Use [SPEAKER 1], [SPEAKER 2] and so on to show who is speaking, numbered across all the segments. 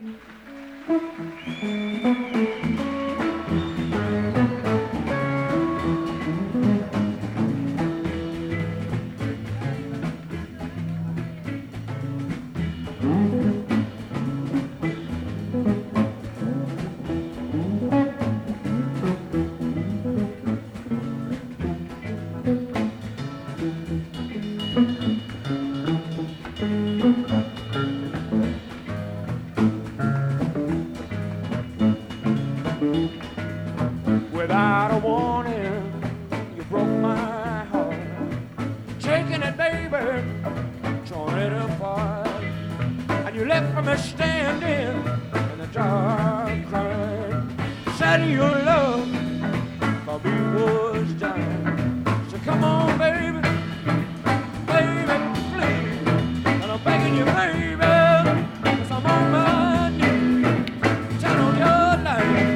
[SPEAKER 1] Without a warning, you broke my heart. Taking it, baby, torn it apart. And you left me standing in the dark, crying. Said your love for me was dying. So come on, baby, baby, please. And I'm begging you, baby, 'cause I'm on my knees. Turn on your light.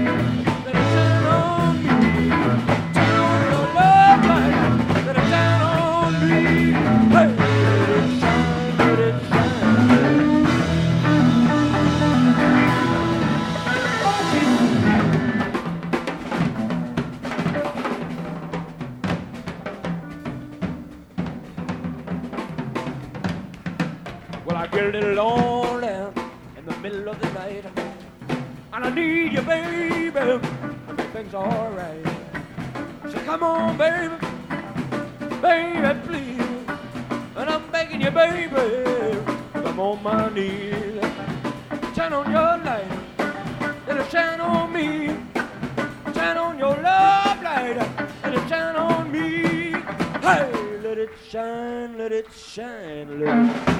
[SPEAKER 1] Well, I get a little lonely in the middle of the night, and I need you, baby, everything's alright. So come on, baby, baby, please. And I'm begging you, baby, I'm on my knees. Turn on your light, let it shine on me. Turn on your love light, let it shine on me. Hey, let it shine, let it shine, let it shine.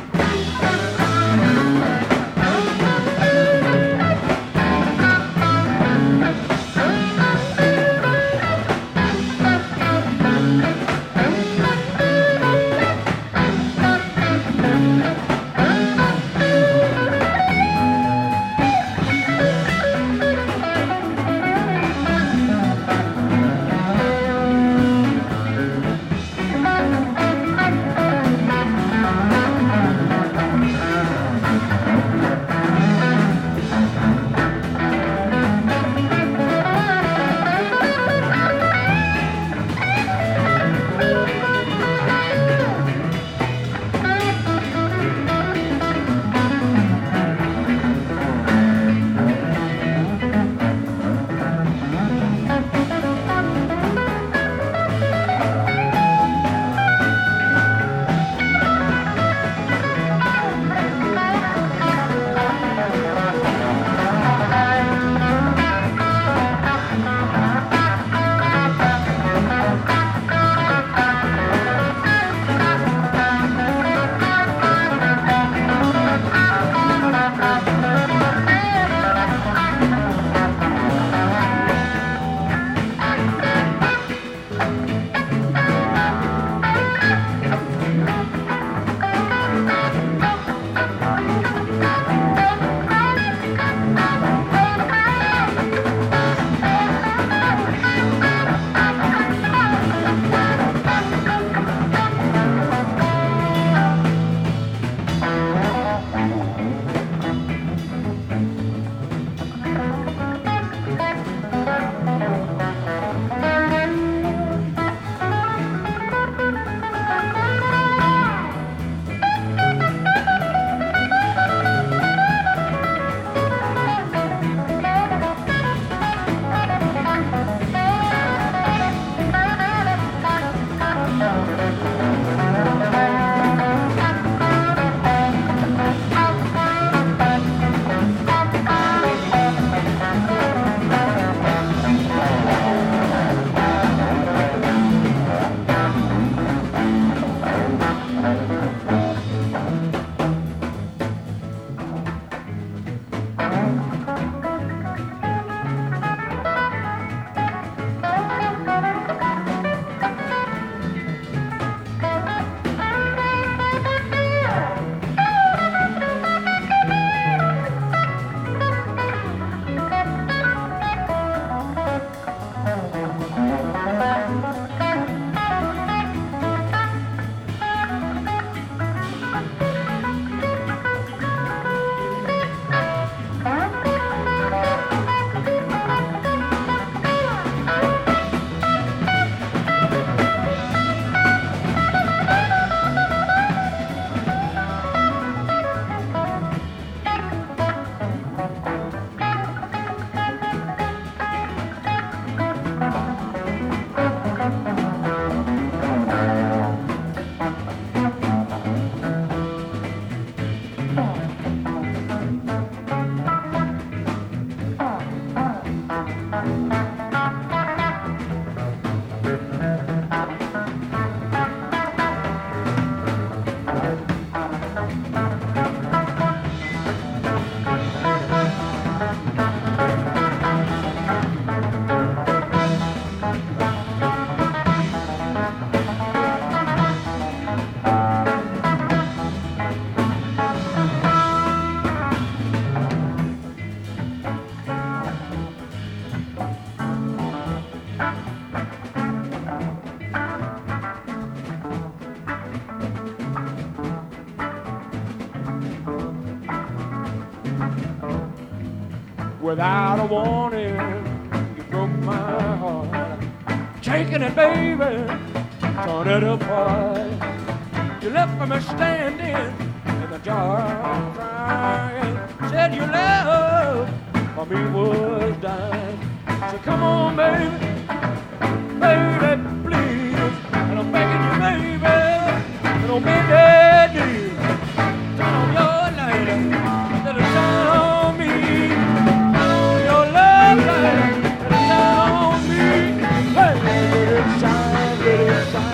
[SPEAKER 1] Without a warning, you broke my heart. Taking it, baby, torn it apart. You left me standing in the dark, crying. Said your love for me was dying. So come on, baby, baby, please. And I'm begging you, baby, and don't make that deal. Turn on your light, let it shine on me. Turn on your love light, let it shine on me. Hey, let it shine, let it shine.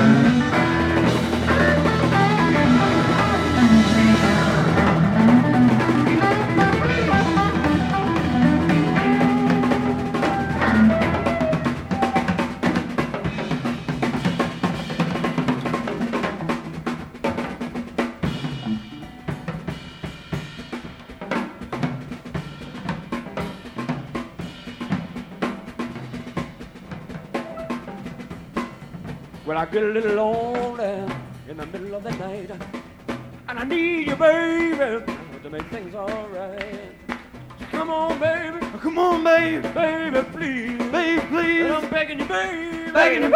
[SPEAKER 1] Well, I get a little lonely in the middle of the night, and I need you, baby, to make things all right. So come on, baby, baby, please, and I'm begging you, baby,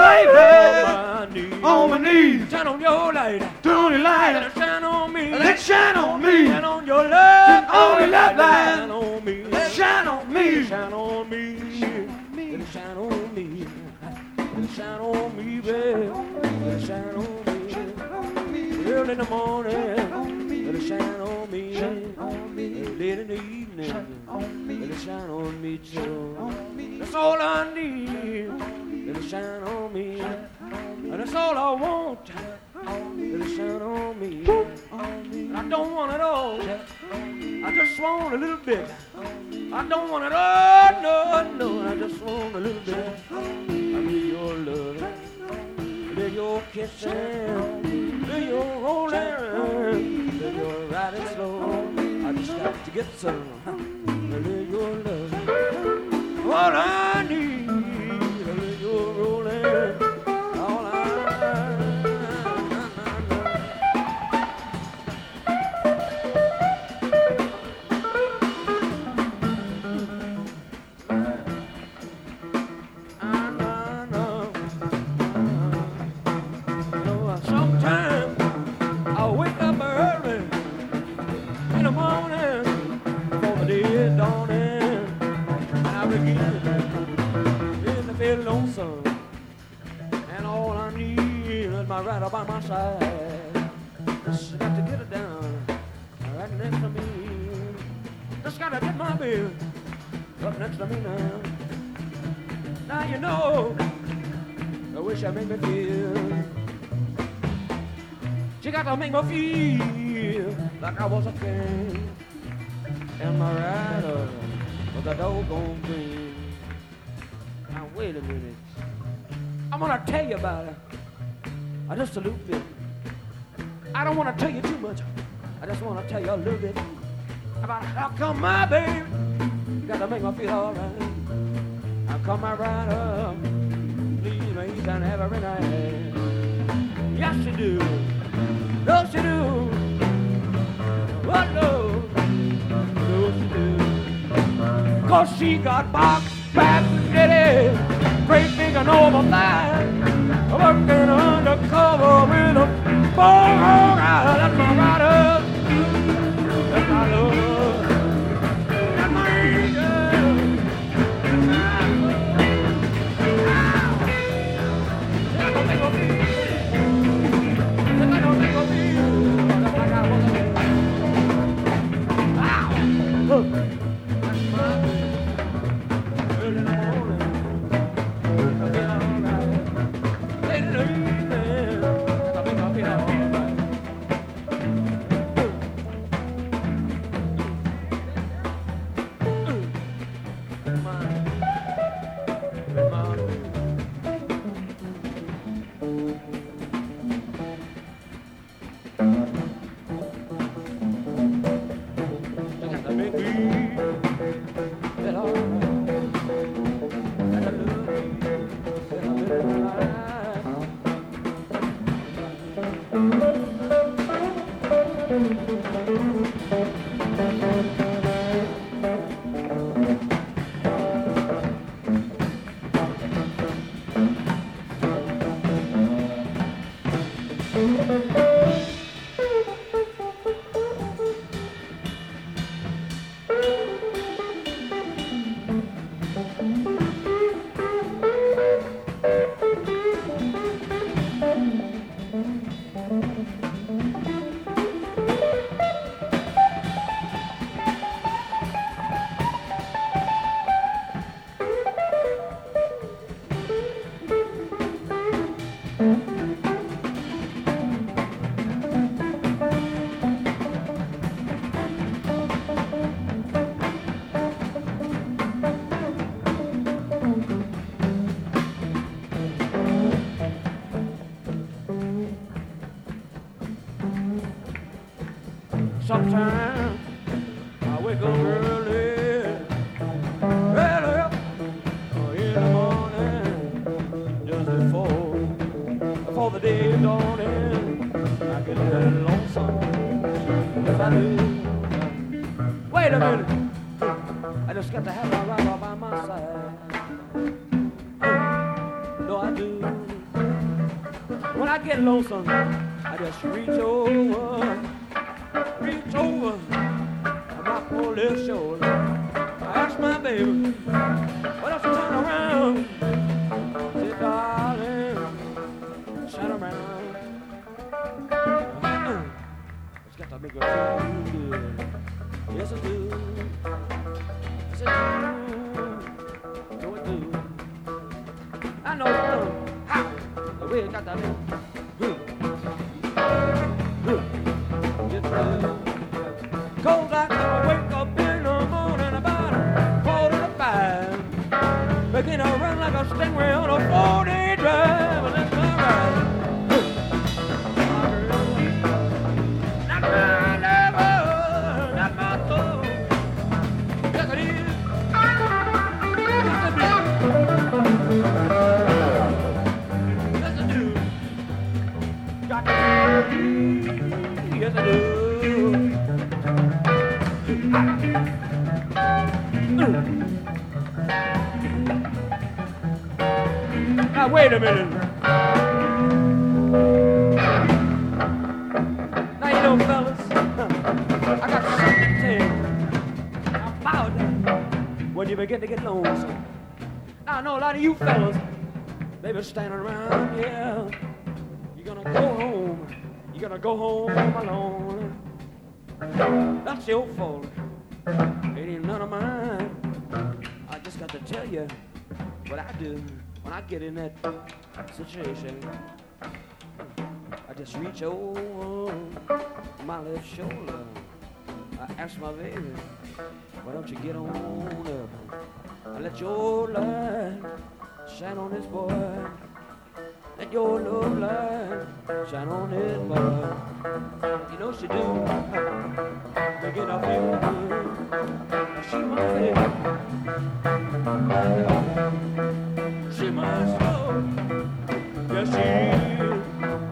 [SPEAKER 1] on my knees, turn on your light, let it shine on me,
[SPEAKER 2] shine on me.
[SPEAKER 1] Shine on your love,
[SPEAKER 2] on your love light.
[SPEAKER 1] shine on me,
[SPEAKER 2] Shine on me.
[SPEAKER 1] shine on me, let it shine on me. Let it shine on me, baby. Let it shine on me. Early in the morning. Let it shine on me. Late in the evening. Let it shine on me too. That's all I need. Let it shine on me. And that's all I want. Let it shine on me. And I don't want it all. I just want a little bit. I don't want it all. No. I just want a little bit. Your love, let your kissing, let your rolling, let your riding slow. I just got to get some, let your love. All I need, let your rolling. All I and all I need is my rider by my side. Just got to get it down right next to me. Just got to get my baby up next to me now. Now you know the way she make me feel. She got to make me feel like I was a king. And my rider was a doggone queen. Now wait a minute. I'm gonna tell you about it. Just a little bit. I don't want to tell you too much. I just want to tell you a little bit about how come my baby got to make me feel alright. How come my rider please me each and every night. Yes she do. No she do. Oh no. No she do. 'Cause she got box back city. Great big and over line, working undercover with a ball. That's my rider, that's my love, that's my angel. That's gonna make me feel. That's gonna make me feel. That's like I was a kid. Wow. That's my baby. Early in the morning. Make me Sometimes I wake up early up in the morning, just before the day is dawning. I get a little lonesome, yes I do. Wait a minute, I just got to have my ride by my side. No, I do. When I get lonesome, I just reach over my poor little shoulder. I ask my baby, why don't you turn around? Say, darling, turn around. It's got to make her feel good. Yes, it do. Yes, it do. No, it do. I know it do. How? The way it got to make good. Good. Yes, it do. Cold like I wake up in the morning about 4:45, making a run like a stingray on a 4-day drive, and that's my ride. Not my lover, not my soul. Yes it is. Yes it do. Yes it do. Got to be. Yes it do. Now wait a minute. Now you know, fellas, I got something to tell you about when you begin to get lonesome. Now I know a lot of you fellas, they been standing around, yeah. You're gonna go home. You're gonna go home alone. That's your fault. It ain't none of mine. I just got to tell you what I do when I get in that situation. I just reach over my left shoulder. I ask my baby, why don't you get on up? I let your light shine on this boy. Let your love light shine on this boy. You know she do. Begin to feel good. She my baby. She my soul. Yes, she is.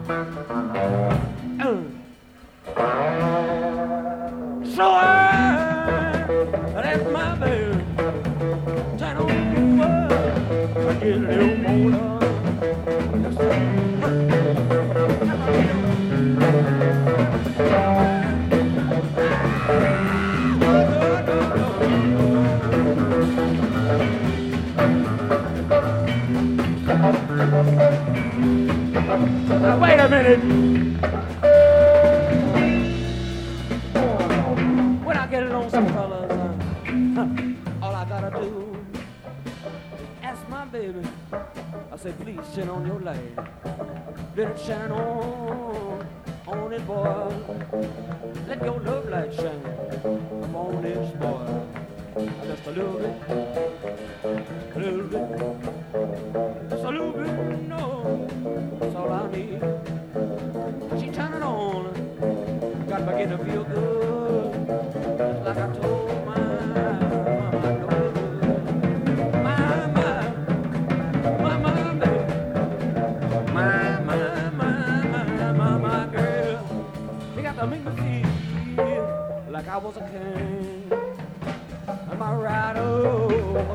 [SPEAKER 1] So I let my baby turn on the world. I get a little more love. Now wait a minute. When I get lonesome, fellas, all I gotta do is ask my baby. I say, please shine on your light. Let it shine on it, boy. Let your love light shine on this boy. Just a little bit, just a little bit, no, that's all I need. She turn it on, got to begin to feel good, just like I told my girl. She got to make me feel like I was a king. I'm a rider.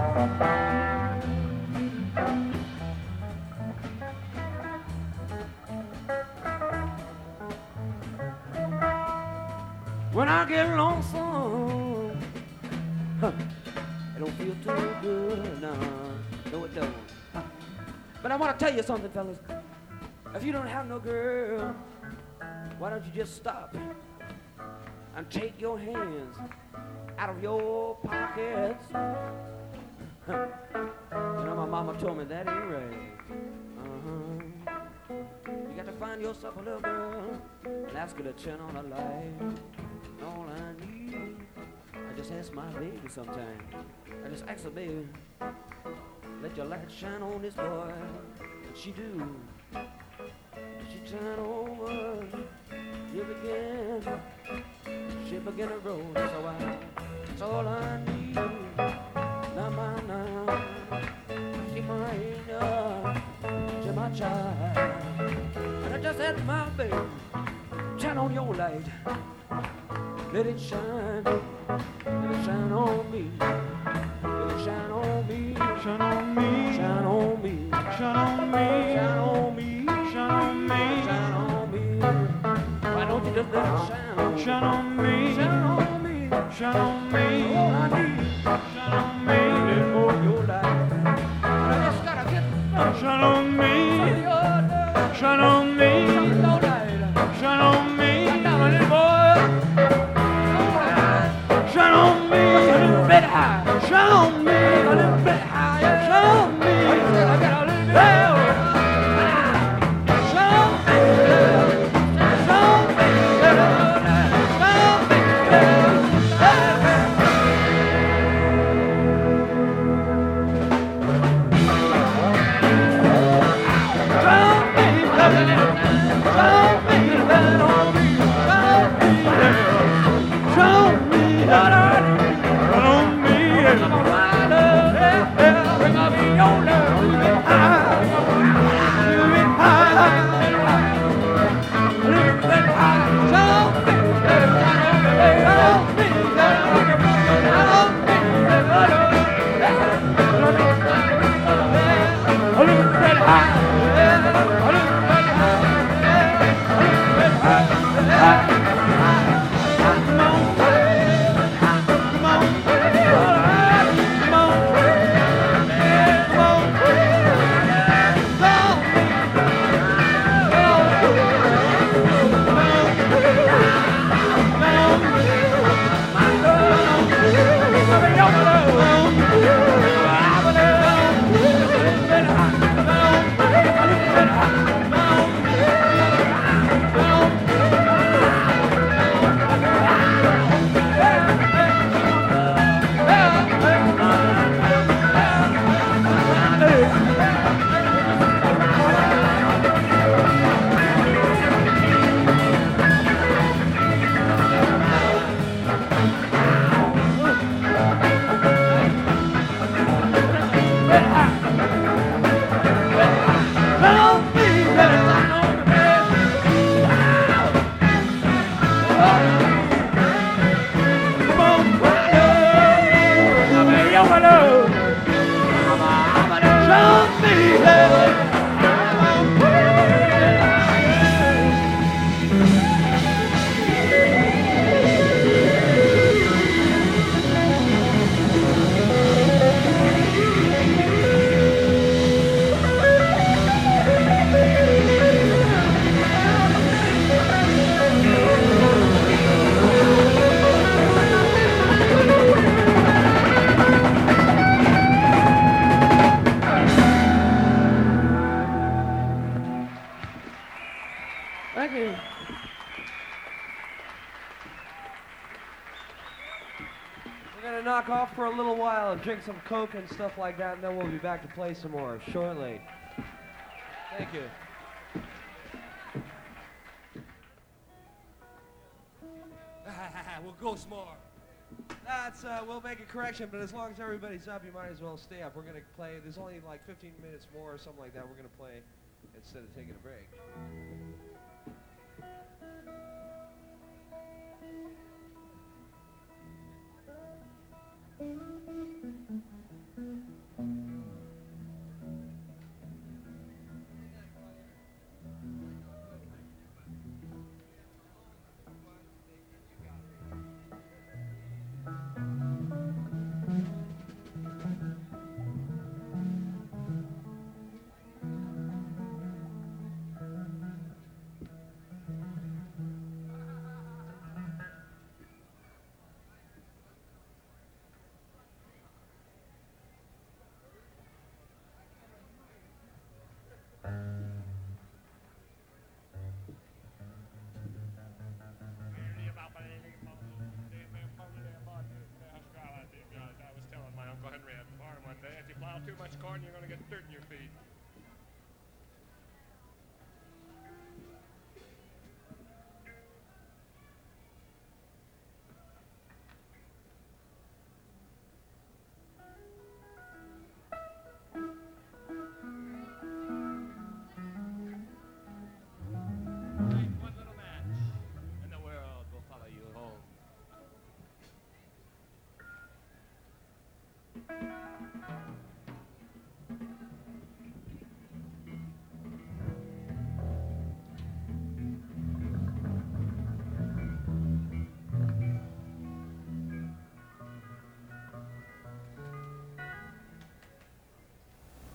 [SPEAKER 1] When I get lonesome, it don't feel too good, no, no it don't. But I want to tell you something, fellas. If you don't have no girl, why don't you just stop and take your hands out of your pockets? You know, my mama told me that ain't right. You got to find yourself a little girl and ask her to turn on the light. All I need, I just ask my baby sometime. I just ask her, baby, let your light shine on this boy. And she do. She turn over, you begin. She begin to roll. That's all I need. Now, she mine, she my child. And I just ask my baby, turn on your light. Let it shine on me. Let it shine on me.
[SPEAKER 2] Shine on me.
[SPEAKER 1] Shine on me.
[SPEAKER 2] Shine on me.
[SPEAKER 1] Shine on me.
[SPEAKER 2] Shine on me.
[SPEAKER 1] Shine on me. Why don't you just let it shine on me?
[SPEAKER 2] Shine on me.
[SPEAKER 1] Shine on me.
[SPEAKER 2] Shine on me.
[SPEAKER 1] All I need.
[SPEAKER 2] Shine on me.
[SPEAKER 1] Let more of your light. I just gotta get
[SPEAKER 2] Shine on me. Shine on me. Shine on me.
[SPEAKER 1] Down a little boy.
[SPEAKER 2] Shine on me.
[SPEAKER 1] A little bit high.
[SPEAKER 2] Shine on me.
[SPEAKER 1] A little bit higher.
[SPEAKER 2] Shine on me.
[SPEAKER 1] I got a little bit
[SPEAKER 2] Shine on me. Shine on me.
[SPEAKER 3] Knock off for a little while and drink some Coke and stuff like that, and then we'll be back to play some more shortly. Thank you.
[SPEAKER 1] We'll go some more.
[SPEAKER 3] That's, we'll make a correction, but as long as everybody's up, you might as well stay up. We're going to play, there's only like 15 minutes more or something like that. We're going to play instead of taking a break.
[SPEAKER 4] Pile too much corn, you're going to get dirt in your feet.